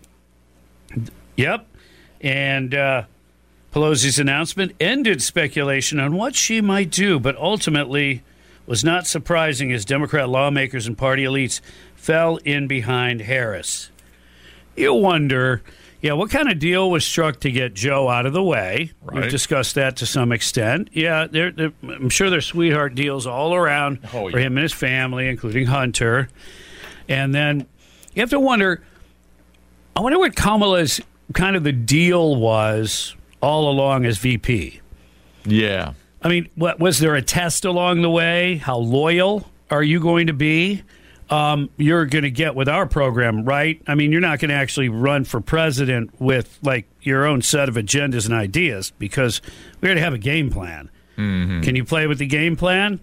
Yep, and uh, Pelosi's announcement ended speculation on what she might do, but ultimately was not surprising as Democrat lawmakers and party elites fell in behind Harris. You wonder, yeah, what kind of deal was struck to get Joe out of the way? Right. We've discussed that to some extent. Yeah, they're, they're, I'm sure there's sweetheart deals all around Oh, for yeah. him and his family, including Hunter. And then you have to wonder, I wonder what Kamala's kind of the deal was all along as V P. Yeah. I mean, what, was there a test along the way? How loyal are you going to be? Um, you're going to get with our program, right? I mean, you're not going to actually run for president with, like, your own set of agendas and ideas because we already have a game plan. Mm-hmm. Can you play with the game plan?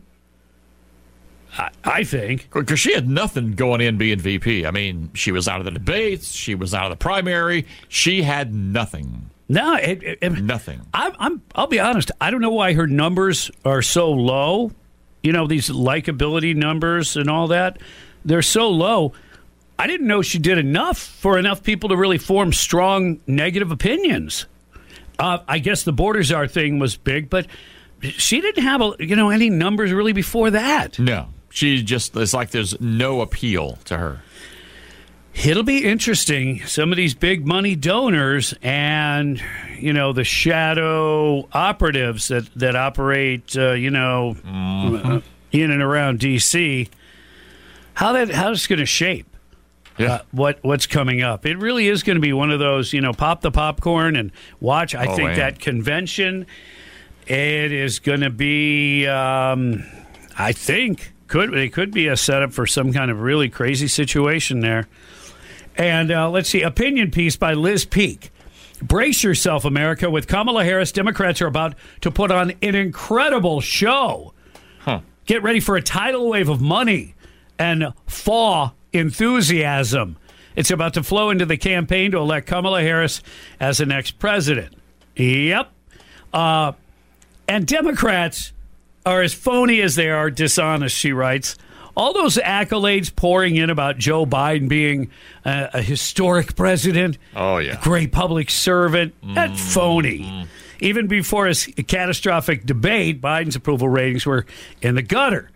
I, I think. Because she had nothing going in being V P. I mean, she was out of the debates. She was out of the primary. She had nothing. No, it, it, it, Nothing. I'm, I'm. I'll be honest. I don't know why her numbers are so low. You know, these likability numbers and all that. They're so low. I didn't know she did enough for enough people to really form strong negative opinions. Uh, I guess the Borders-Are thing was big, but she didn't have a, you know, any numbers really before that. No. She just, it's like there's no appeal to her. It'll be interesting. Some of these big money donors and, you know, the shadow operatives that, that operate, uh, you know, Mm-hmm. uh, in and around D C, how that how it's going to shape Yeah. uh, what what's coming up. It really is going to be one of those, you know, pop the popcorn and watch. I Oh, think man. that convention, it is going to be, um, I think, could it could be a setup for some kind of really crazy situation there. And uh, let's see, opinion piece by Liz Peek. Brace yourself, America. With Kamala Harris, Democrats are about to put on an incredible show. Huh. Get ready for a tidal wave of money and thaw enthusiasm. It's about to flow into the campaign to elect Kamala Harris as the next president. Yep. Uh, and Democrats are as phony as they are dishonest, she writes. All those accolades pouring in about Joe Biden being a, a historic president, Oh, yeah. a great public servant, that's phony. Even before his catastrophic debate, Biden's approval ratings were in the gutter.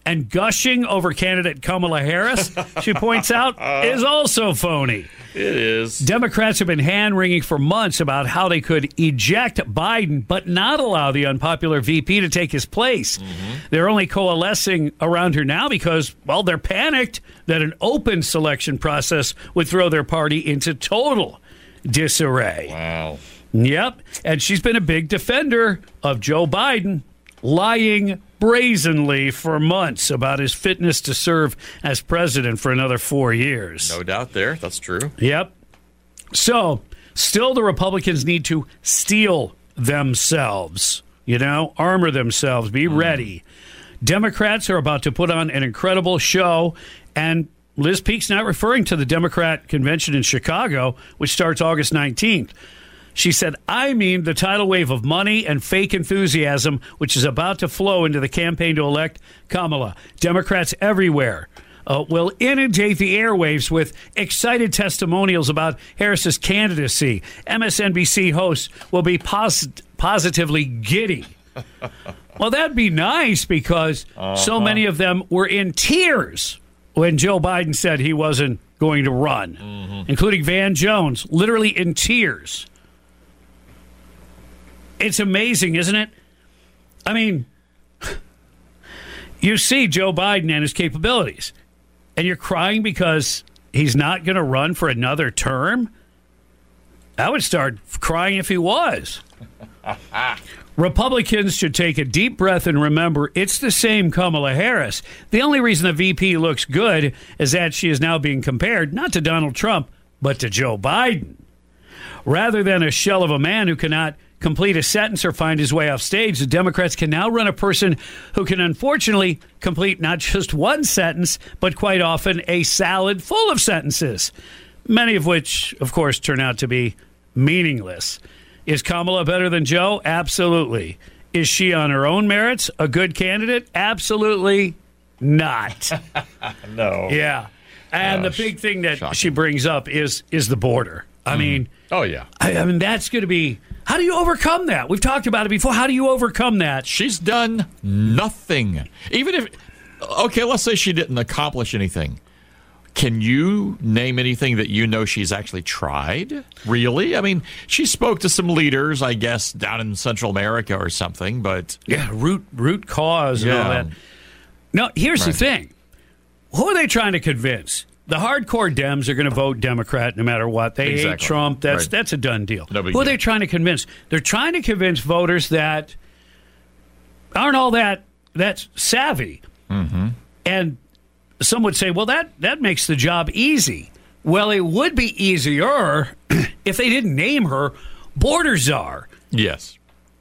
And gushing over candidate Kamala Harris, she points out, is also phony. It is. Democrats have been hand-wringing for months about how they could eject Biden but not allow the unpopular V P to take his place. Mm-hmm. They're only coalescing around her now because, well, they're panicked that an open selection process would throw their party into total disarray. Wow. Yep. And she's been a big defender of Joe Biden, lying brazenly for months about his fitness to serve as president for another four years. No doubt there. That's true. Yep. So, still the Republicans need to steel themselves, you know, armor themselves, be mm. ready. Democrats are about to put on an incredible show, and Liz Peek's not referring to the Democrat convention in Chicago, which starts August nineteenth. She said, I mean the tidal wave of money and fake enthusiasm which is about to flow into the campaign to elect Kamala. Democrats everywhere uh, will inundate the airwaves with excited testimonials about Harris's candidacy. M S N B C hosts will be pos- positively giddy. Well, that'd be nice because uh-huh. so many of them were in tears when Joe Biden said he wasn't going to run, mm-hmm. including Van Jones, literally in tears. It's amazing, isn't it? I mean, you see Joe Biden and his capabilities, and you're crying because he's not going to run for another term? I would start crying if he was. Republicans should take a deep breath and remember it's the same Kamala Harris. The only reason the V P looks good is that she is now being compared not to Donald Trump, but to Joe Biden. Rather than a shell of a man who cannot complete a sentence or find his way off stage, the Democrats can now run a person who can unfortunately complete not just one sentence, but quite often a salad full of sentences, many of which, of course, turn out to be meaningless. Is Kamala better than Joe? Absolutely. Is she on her own merits a good candidate? Absolutely not. No. Yeah. And Gosh, the big thing that shocking. she brings up is is the border. I mm. mean, oh, yeah. I, I mean, that's going to be. How do you overcome that? We've talked about it before. How do you overcome that? She's done nothing. Even if, okay, let's say she didn't accomplish anything. Can you name anything that you know she's actually tried? Really? I mean, she spoke to some leaders, I guess, down in Central America or something, but... Yeah, root root cause and yeah. all that. No, here's right. the thing. Who are they trying to convince? The hardcore Dems are going to vote Democrat no matter what. They exactly. hate Trump. That's right. that's a done deal. No Who are they trying to convince? They're trying to convince voters that aren't all that that savvy. Mm-hmm. And some would say, well, that, that makes the job easy. Well, it would be easier if they didn't name her border czar. Yes.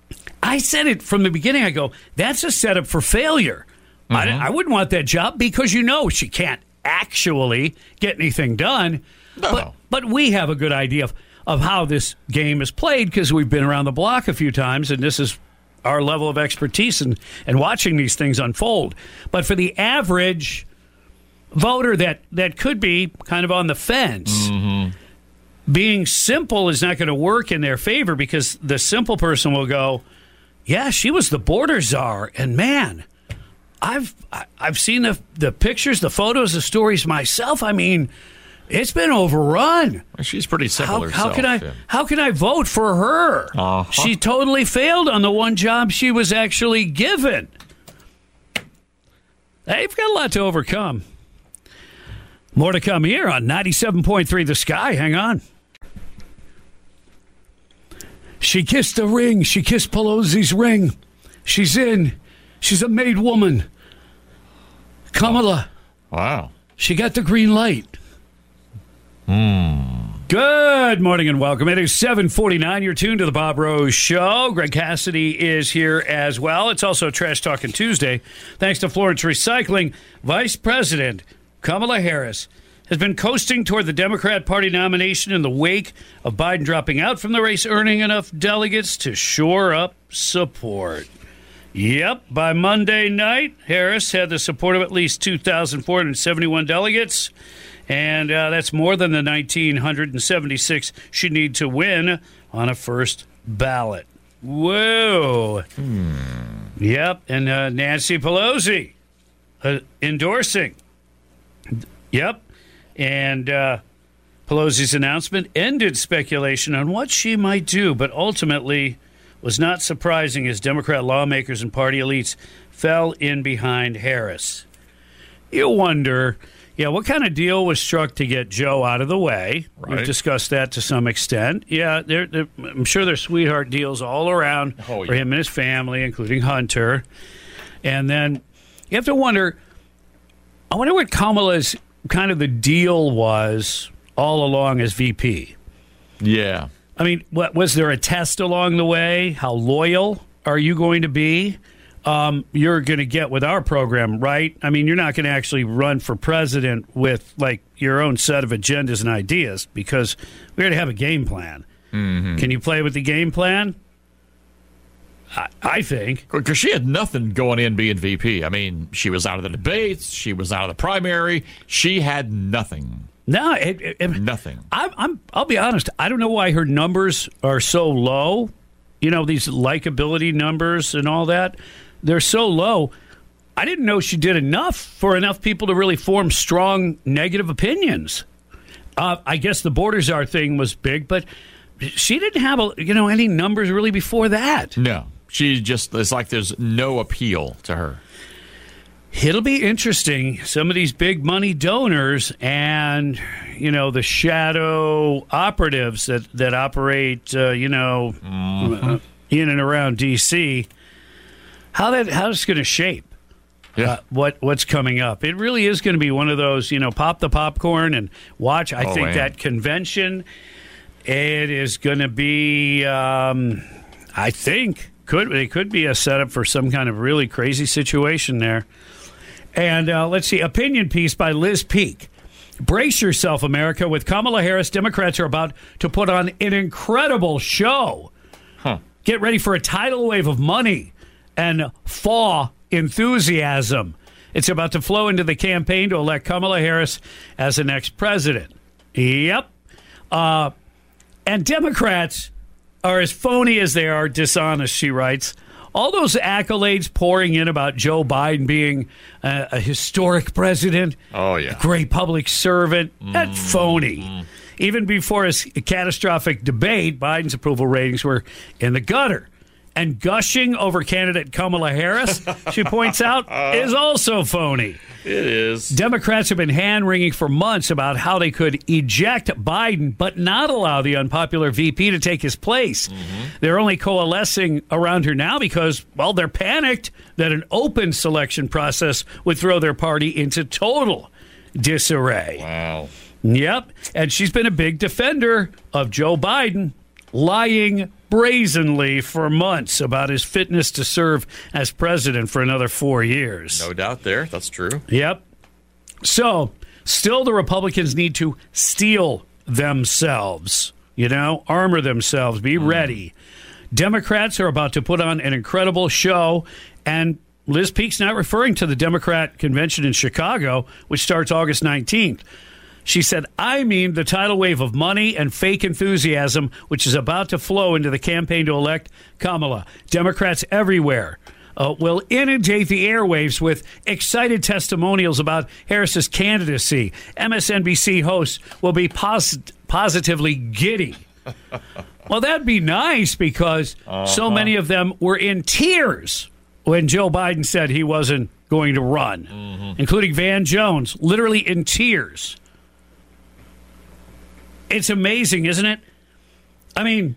I said it from the beginning. I go, that's a setup for failure. Mm-hmm. I, I wouldn't want that job because you know she can't actually get anything done. No. But, but we have a good idea of, of how this game is played because we've been around the block a few times, and this is our level of expertise in, in watching these things unfold. But for the average voter that, that could be kind of on the fence, mm-hmm. being simple is not going to work in their favor because the simple person will go, yeah, she was the border czar, and man, I've I've seen the the pictures, the photos, the stories myself. I mean, it's been overrun. She's pretty simple how, herself. How can I yeah. how can I vote for her? Uh-huh. She totally failed on the one job she was actually given. They've got a lot to overcome. More to come here on ninety-seven point three The Sky. Hang on. She kissed the ring. She kissed Pelosi's ring. She's in. She's a made woman. Kamala. Wow. She got the green light. Hmm. Good morning and welcome. It is seven forty-nine. You're tuned to the Bob Rose Show. Greg Cassidy is here as well. It's also Trash Talking Tuesday. Thanks to Florence Recycling. Vice President Kamala Harris has been coasting toward the Democrat Party nomination in the wake of Biden dropping out from the race, earning enough delegates to shore up support. Yep, by Monday night, Harris had the support of at least two thousand four hundred seventy-one delegates, and uh, that's more than the one thousand nine hundred seventy-six she'd need to win on a first ballot. Whoa. Hmm. Yep, and uh, Nancy Pelosi uh, endorsing. Yep. And uh, Pelosi's announcement ended speculation on what she might do, but ultimately was not surprising as Democrat lawmakers and party elites fell in behind Harris. You wonder, yeah, what kind of deal was struck to get Joe out of the way? Right. We've discussed that to some extent. Yeah, they're, they're, I'm sure there's sweetheart deals all around oh, yeah. for him and his family, including Hunter. And then you have to wonder, I wonder what Kamala's kind of the deal was all along as V P. Yeah. I mean, what, was there a test along the way? How loyal are you going to be? Um, you're going to get with our program, right? I mean, you're not going to actually run for president with, like, your own set of agendas and ideas because we're going to have a game plan. Mm-hmm. Can you play with the game plan? I, I think. Because she had nothing going in being V P. I mean, she was out of the debates. She was out of the primary. She had nothing. No, it, it, it, nothing. I'm, I'm, I'll be honest. I don't know why her numbers are so low. You know, these likability numbers and all that. They're so low. I didn't know she did enough for enough people to really form strong negative opinions. Uh, I guess the Borders-Are thing was big, but she didn't have a, you know, any numbers really before that. No. She just, it's like there's no appeal to her. It'll be interesting. Some of these big money donors and, you know, the shadow operatives that, that operate, uh, you know, mm-hmm. uh, in and around D C, how that how it's going to shape yeah. uh, what what's coming up. It really is going to be one of those, you know, pop the popcorn and watch. I oh, think man. that convention, it is going to be, um, I think, could it could be a setup for some kind of really crazy situation there. And uh, let's see, opinion piece by Liz Peek. Brace yourself, America. With Kamala Harris, Democrats are about to put on an incredible show. Huh. Get ready for a tidal wave of money and thaw enthusiasm. It's about to flow into the campaign to elect Kamala Harris as the next president. Yep. Uh, and Democrats are as phony as they are dishonest, she writes. All those accolades pouring in about Joe Biden being a, a historic president, oh yeah, a great public servant, mm. that's phony. Mm. Even before his catastrophic debate, Biden's approval ratings were in the gutter. And gushing over candidate Kamala Harris, she points out, is also phony. It is. Democrats have been hand-wringing for months about how they could eject Biden but not allow the unpopular V P to take his place. Mm-hmm. They're only coalescing around her now because, well, they're panicked that an open selection process would throw their party into total disarray. Wow. Yep. And she's been a big defender of Joe Biden, lying brazenly for months about his fitness to serve as president for another four years. No doubt there. That's true. Yep. So, still the Republicans need to steel themselves, you know, armor themselves, be mm. ready. Democrats are about to put on an incredible show, and Liz Peek's not referring to the Democrat convention in Chicago, which starts August nineteenth. She said, I mean the tidal wave of money and fake enthusiasm, which is about to flow into the campaign to elect Kamala. Democrats everywhere uh, will inundate the airwaves with excited testimonials about Harris's candidacy. M S N B C hosts will be posit- positively giddy. Well, that'd be nice because uh-huh. so many of them were in tears when Joe Biden said he wasn't going to run, mm-hmm. including Van Jones, literally in tears. It's amazing, isn't it? I mean,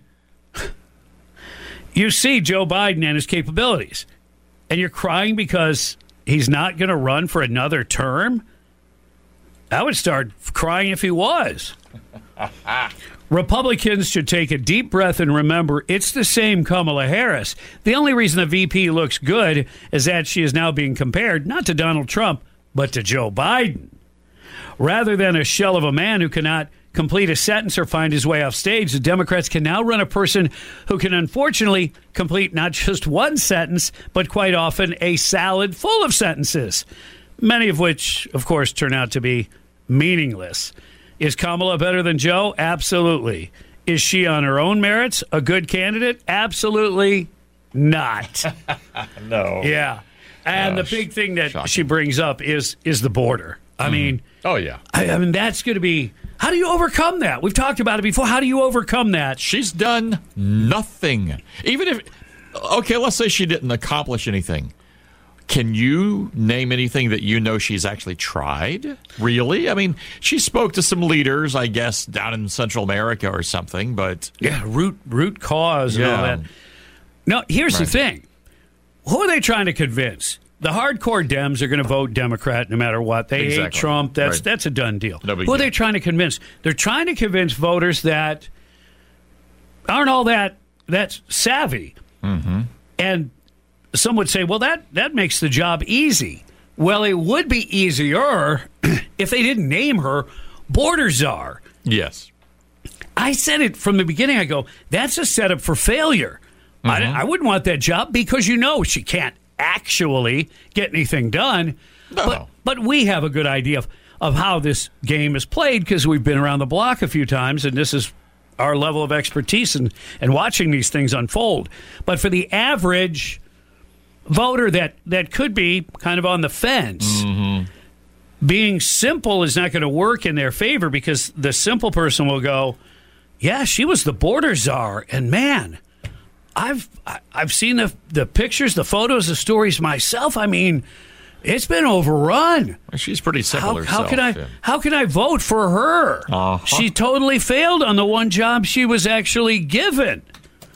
you see Joe Biden and his capabilities, and you're crying because he's not going to run for another term? I would start crying if he was. Republicans should take a deep breath and remember it's the same Kamala Harris. The only reason the V P looks good is that she is now being compared not to Donald Trump, but to Joe Biden. Rather than a shell of a man who cannot complete a sentence or find his way off stage, the Democrats can now run a person who can unfortunately complete not just one sentence, but quite often a salad full of sentences, many of which, of course, turn out to be meaningless. Is Kamala better than Joe? Absolutely. Is she on her own merits a good candidate? Absolutely not. No. Yeah. And uh, the big thing that shocking. she brings up is is the border. I Mm. mean, oh yeah. I, I mean that's going to be. How do you overcome that? We've talked about it before. How do you overcome that? She's done nothing. Even if, okay, let's say she didn't accomplish anything. Can you name anything that you know she's actually tried? Really? I mean, she spoke to some leaders, I guess, down in Central America or something, but... Yeah, root root cause and Yeah. all that. No, here's the Right. thing. Who are they trying to convince? The hardcore Dems are going to vote Democrat no matter what. They hate Exactly. Trump. That's Right. that's a done deal. No big Who are deal. they trying to convince? They're trying to convince voters that aren't all that that savvy. Mm-hmm. And some would say, well, that, that makes the job easy. Well, it would be easier if they didn't name her border czar. Yes. I said it from the beginning. I go, that's a setup for failure. I, I wouldn't want that job because you know she can't actually get anything done. No. But, but we have a good idea of, of how this game is played because we've been around the block a few times, and this is our level of expertise in, in watching these things unfold. But for the average voter that, that could be kind of on the fence, Mm-hmm. being simple is not going to work in their favor because the simple person will go, yeah, she was the border czar, and man, I've I- I've seen the the pictures, the photos, the stories myself. I mean, it's been overrun. She's pretty simple How, herself. how can I yeah. how can I vote for her? Uh-huh. She totally failed on the one job she was actually given.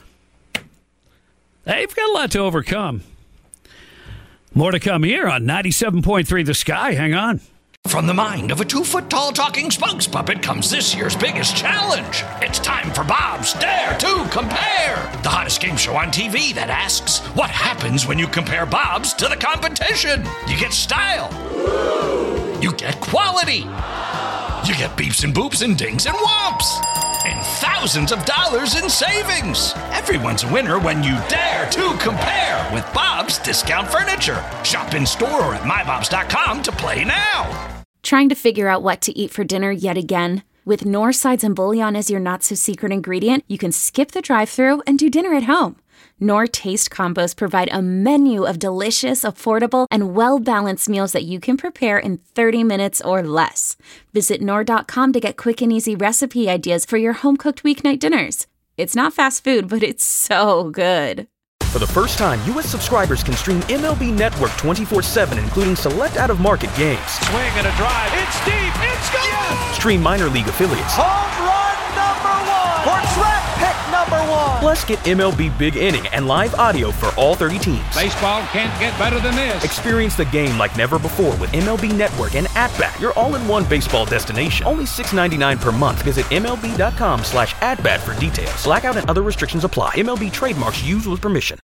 They've got a lot to overcome. More to come here on ninety-seven point three The Sky. Hang on. From the mind of a two-foot-tall talking spokes puppet comes this year's biggest challenge. It's time for Bob's Dare to Compare, the hottest game show on T V that asks, what happens when you compare Bob's to the competition? You get style. You get quality. You get beeps and boops and dings and whomps. And thousands of dollars in savings. Everyone's a winner when you dare to compare with Bob's Discount Furniture. Shop in store or at my bobs dot com to play now. Trying to figure out what to eat for dinner yet again? With Knorr sides and bouillon as your not-so-secret ingredient, you can skip the drive-thru and do dinner at home. Knorr Taste Combos provide a menu of delicious, affordable, and well-balanced meals that you can prepare in thirty minutes or less. Visit Knorr dot com to get quick and easy recipe ideas for your home-cooked weeknight dinners. It's not fast food, but it's so good. For the first time, U S subscribers can stream M L B Network twenty-four seven, including select out-of-market games. Swing and a drive. It's deep. It's gone. Yes. Stream minor league affiliates. Home run number one. For draft pick number one. Plus, get M L B Big Inning and live audio for all thirty teams. Baseball can't get better than this. Experience the game like never before with M L B Network and At-Bat, your all-in-one baseball destination. Only six dollars and ninety-nine cents per month. Visit M L B dot com slash at bat for details. Blackout and other restrictions apply. M L B trademarks used with permission.